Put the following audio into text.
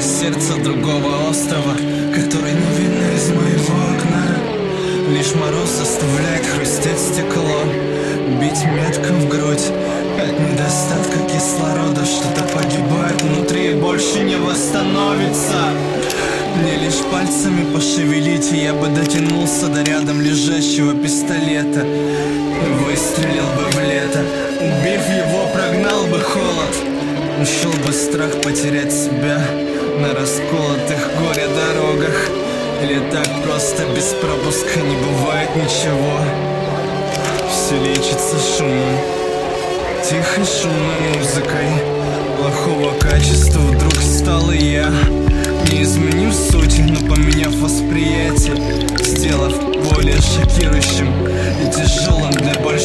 Про сердце другого острова, который не видно из моего окна. Лишь мороз заставляет хрустеть стекло, бить метко в грудь. От недостатка кислорода что-то погибает внутри и больше не восстановится. Мне лишь пальцами пошевелить, и я бы дотянулся до рядом лежащего пистолета. Выстрелил бы в лето, убив его, прогнал бы холод. Ушел бы страх потерять себя на расколотых горе дорогах. Или так просто без пропуска не бывает ничего. Все лечится шумом, тихой шумной музыкой. Плохого качества вдруг стал и я, не изменив сути, но поменяв восприятие, сделав более шокирующим и тяжелым для большинства.